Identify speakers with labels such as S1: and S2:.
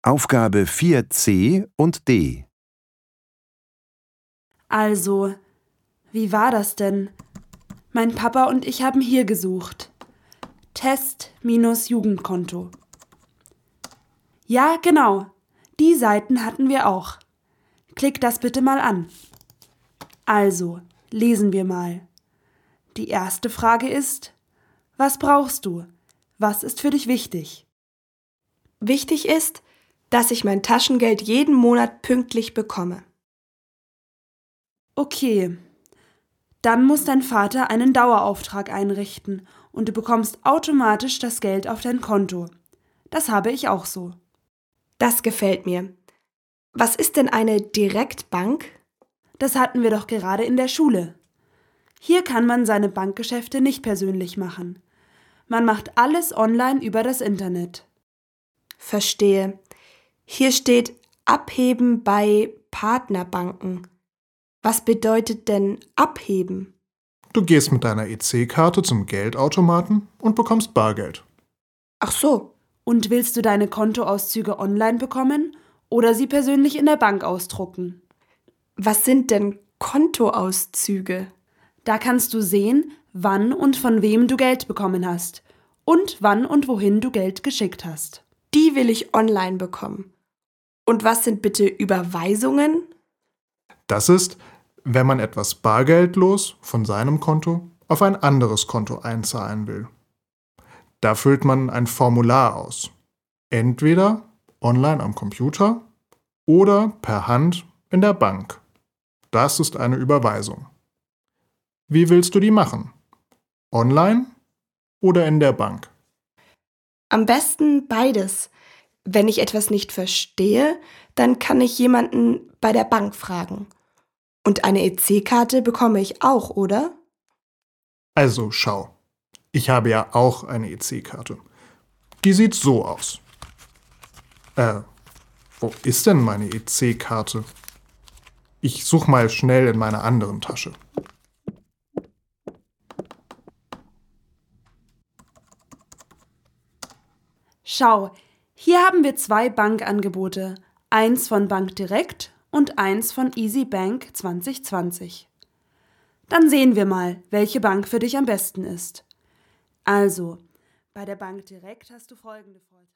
S1: Aufgabe 4c und d.
S2: Also, wie war das denn? Mein Papa und ich haben hier gesucht. Test-Jugendkonto. Ja, genau. Die Seiten hatten wir auch. Klick das bitte mal an. Also, lesen wir mal. Die erste Frage ist: Was brauchst du? Was ist für dich wichtig?
S3: Wichtig ist, dass ich mein Taschengeld jeden Monat pünktlich bekomme.
S2: Okay. Dann muss dein Vater einen Dauerauftrag einrichten und du bekommst automatisch das Geld auf dein Konto. Das habe ich auch so.
S3: Das gefällt mir. Was ist denn eine Direktbank?
S2: Das hatten wir doch gerade in der Schule. Hier kann man seine Bankgeschäfte nicht persönlich machen. Man macht alles online über das Internet.
S3: Verstehe. Hier steht Abheben bei Partnerbanken. Was bedeutet denn abheben?
S4: Du gehst mit deiner EC-Karte zum Geldautomaten und bekommst Bargeld.
S3: Ach so.
S2: Und willst du deine Kontoauszüge online bekommen oder sie persönlich in der Bank ausdrucken?
S3: Was sind denn Kontoauszüge?
S2: Da kannst du sehen, wann und von wem du Geld bekommen hast und wann und wohin du Geld geschickt hast.
S3: Die will ich online bekommen. Und was sind bitte Überweisungen?
S4: Das ist, wenn man etwas bargeldlos von seinem Konto auf ein anderes Konto einzahlen will. Da füllt man ein Formular aus. Entweder online am Computer oder per Hand in der Bank. Das ist eine Überweisung. Wie willst du die machen? Online oder in der Bank?
S3: Am besten beides. Wenn ich etwas nicht verstehe, dann kann ich jemanden bei der Bank fragen. Und eine EC-Karte bekomme ich auch, oder?
S4: Also schau, ich habe ja auch eine EC-Karte. Die sieht so aus. Wo ist denn meine EC-Karte? Ich suche mal schnell in meiner anderen Tasche.
S2: Schau, hier haben wir 2 Bankangebote, eins von Bank Direkt und eins von Easy Bank 2020. Dann sehen wir mal, welche Bank für dich am besten ist. Also, bei der Bank Direkt hast du folgende Vorteile.